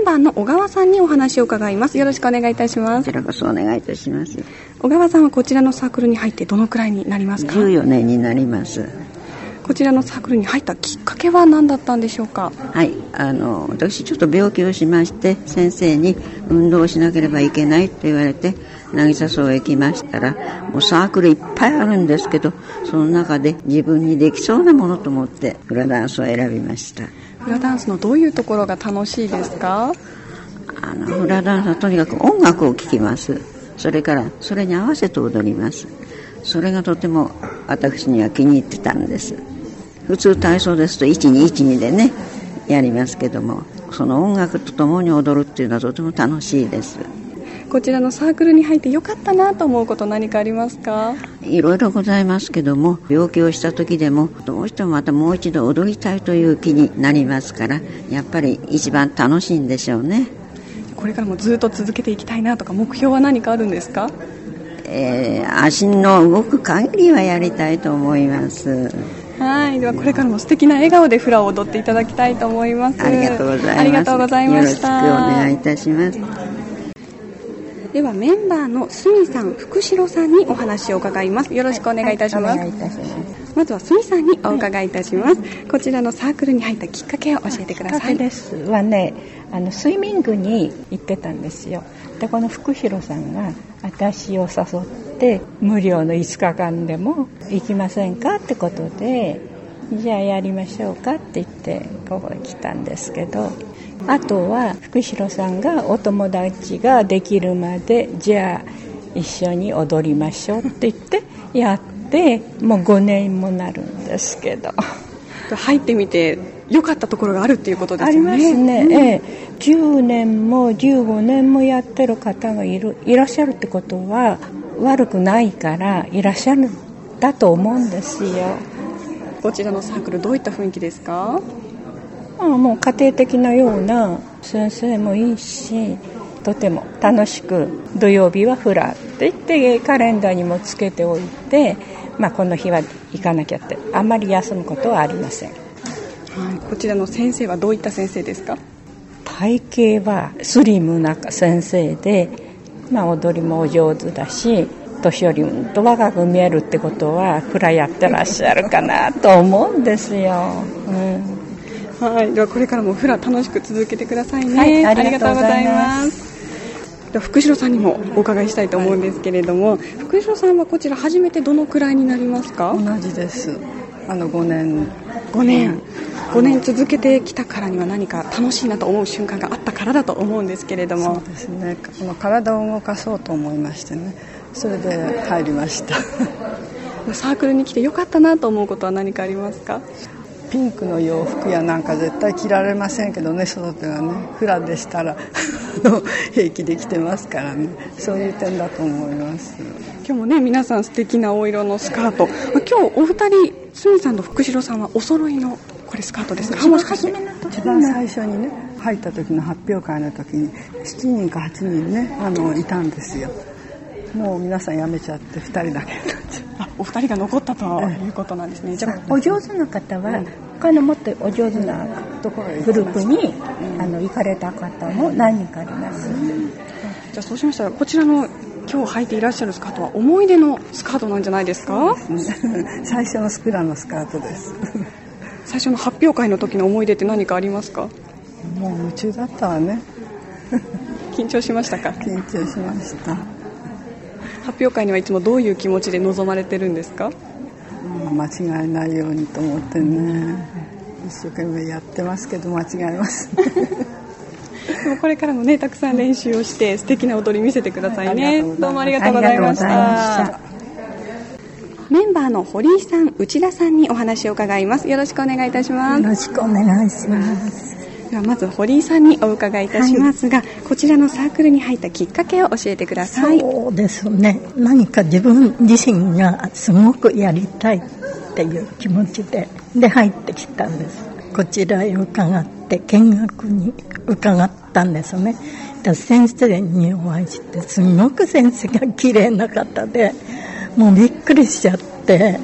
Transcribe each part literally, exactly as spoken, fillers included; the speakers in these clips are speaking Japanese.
バーの小川さんにお話を伺います。よろしくお願いいたします。 こちらこそお願いいたします。 小川さんはこちらのサークルに入ってどのくらいになりますか？ じゅうよねんになります。 こちらのサークルに入ったきっかけは何だったんでしょうか？ はい、あの私ちょっと病気をしまして、先生に運動をしなければいけないと言われて渚荘へ行きましたら、もうサークルいっぱいあるんですけど、その中で自分にできそうなものと思ってフラダンスを選びました。 フラダンスのどういうところが楽しいですか？ あのフラダンスはとにかく音楽を聴きます。それからそれに合わせて踊ります。それがとても私には気に入ってたんです。普通体操ですといちにいちにでねやりますけども、その音楽とともに踊るっていうのはとても楽しいです。 こちらのサークルに入ってよかったなと思うこと何かありますか？ いろいろございますけども、病気をした時でもどうしてもまたもう一度踊りたいという気になりますから、やっぱり一番楽しいんでしょうね。 これからもずっと続けていきたいなとか目標は何かあるんですか？ えー、足の動く限りはやりたいと思います。 はい、ではこれからも素敵な笑顔でフラを踊っていただきたいと思います。 ありがとうございます。 ありがとうございました。 よろしくお願いいたします。 ではメンバーのすみさん、福代さんにお話を伺います。よろしくお願いいたします。はいはい、お願いいたします。まずはすみさんにお伺いいたします。こちらのサークルに入ったきっかけを教えてください。 きっかけですはね、あのスイミングに行ってたんですよ。でこの福代さんが私を誘って無料のいつかかんでも行きませんかってことで、じゃあやりましょうかって言ってここへ来たんですけど、あとは福代さんがお友達ができるまでじゃあ一緒に踊りましょうって言ってやってもうごねんもなるんですけど、 入ってみて良かったところがあるっていうことですよね。 ありますね、うん、ええ、じゅうねんもじゅうごねんもやってる方がいるいらっしゃるってことは悪くないからいらっしゃるんだと思うんですよ。 こちらのサークルどういった雰囲気ですか？ ああ、もう家庭的なような先生もいいし、とても楽しく土曜日はフラって言ってカレンダーにもつけておいて、まあ、この日は行かなきゃってあんまり休むことはありません。 はい、こちらの先生はどういった先生ですか？ 体型はスリムな先生で、まあ、踊りもお上手だし、年寄りうんと若く見えるってことはフラやってらっしゃるかなと思うんですよ、うん、 はい、ではこれからもフラ楽しく続けてくださいね。 はい、 ありがとうございます。では福代さんにもお伺いしたいと思うんですけれども、はい、福代さんはこちら初めてどのくらいになりますか？ 同じです。あのごねんごねんごねん続けてきたからには何か楽しいなと思う瞬間があったからだと思うんですけれども。 そうですね、この体を動かそうと思いましてね、それで入りましたサークルに来てよかったなと思うことは何かありますか？ ピンクの洋服やなんか絶対着られませんけどね、外ではね、フラでしたら平気で着てますからね、そういう点だと思います。 今日もね、皆さん素敵なお色のスカート、今日お二人、すみさんと福代さんはお揃いのこれスカートですか？ 一番初めの時一番最初にね入った時の発表会の時にしちにんかはちにんねあのいたんですよ。もう皆さん辞めちゃってふたりだけになっちゃう。 あ、お二人が残ったということなんですね。じゃあお上手な方は、うん、他のもっとお上手なグループに、うん、あの行かれた方も何人かあります、うん、 じゃあそうしましたらこちらの今日履いていらっしゃるスカートは思い出のスカートなんじゃないですか？ そうですね、最初のスクラのスカートです最初の発表会の時の思い出って何かありますか？ もう夢中だったわね緊張しましたか？ 緊張しました。 発表会にはいつもどういう気持ちで臨まれてるんですか？ 間違えないようにと思ってね、一生懸命やってますけど間違えますでもこれからもねたくさん練習をして素敵な踊り見せてくださいね。どうもありがとうございました。メンバーの堀井さん、内田さんにお話を伺います。よろしくお願いいたします。 よろしくお願いします。 ではまず堀井さんにお伺いいたしますが、はい、こちらのサークルに入ったきっかけを教えてください。 そうですね、何か自分自身がすごくやりたいっていう気持ちでで入ってきたんです。こちらへ伺って見学に伺ったんですね。で先生にお会いしてすごく先生が綺麗な方でもうびっくりしちゃって、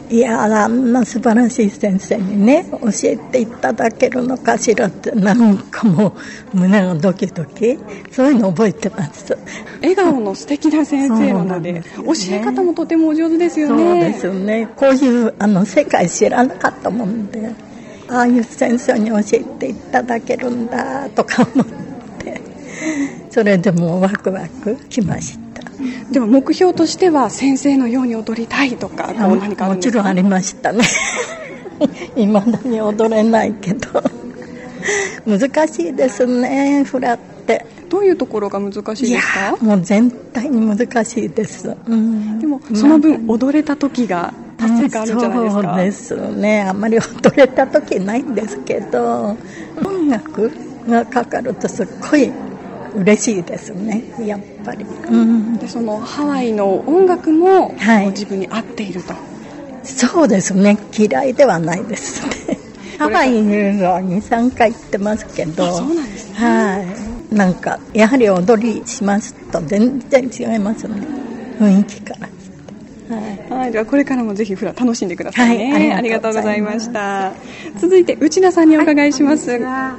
いや、あんな素晴らしい先生にね教えていただけるのかしらって、なんかもう胸がドキドキ、そういうの覚えてます。 笑顔の素敵な先生なので、ね、教え方もとてもお上手ですよね。 そうですよね。こういうあの世界知らなかったもんで、ああいう先生に教えていただけるんだとか思って、それでもうワクワクきました。 では目標としては先生のように踊りたいとか、こう何かあるんですか？ もちろんありましたね。未だに踊れないけど難しいですね、フラって。 どういうところが難しいですか？ いや、もう全体に難しいです、うん、 でもその分踊れた時が達成感あるんじゃないですか？ そうですね。あんまり踊れた時ないんですけど、音楽がかかるとすっごい嬉しいですね、やっぱり、うん、 でそのハワイの音楽も、 はい、 自分に合っていると。 そうですね、嫌いではないですね。ハワイはにさんかい行ってますけど。 そうなんですね。 はい、なんかやはり踊りしますと全然違いますね、雰囲気から。 はいはい、ではこれからもぜひフラ楽しんでくださいね、 はい、 ありがとうございました。続いて内田さんにお伺いします、はい、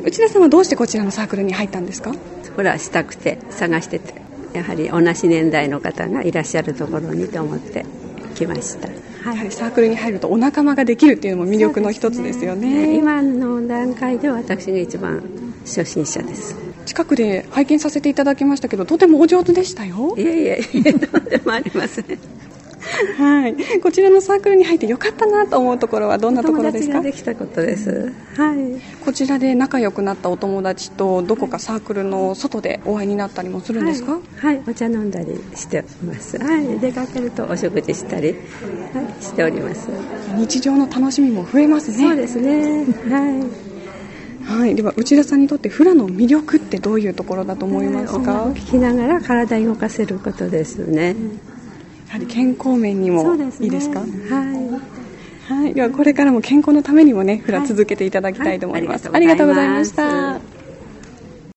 内田さんはどうしてこちらのサークルに入ったんですか？ フラしたくて探してて、やはり同じ年代の方がいらっしゃるところにと思って来ました。 はい、やはりサークルに入るとお仲間ができるっていうのも魅力の一つですよ ね, ね。今の段階では私が一番初心者です。 近くで拝見させていただきましたけど、とてもお上手でしたよ。 いえいえいえ、とんでもありません。 はい、こちらのサークルに入ってよかったなと思うところはどんなところですか？ 友達ができたことです、はい、 こちらで仲良くなったお友達とどこかサークルの外でお会いになったりもするんですか？ はい、はい、お茶飲んだりしてます、はい、出かけるとお食事したり、はい、しております。 日常の楽しみも増えますね。 そうですね、はいはい、では内田さんにとってフラの魅力ってどういうところだと思いますか？ 音楽聴きながら体動かせることですね、うん、 やはり健康面にもいいですか？ そうですね、はいはい、ではこれからも健康のためにもねフラ続けていただきたいと思います、はいはい、ありがとうございました。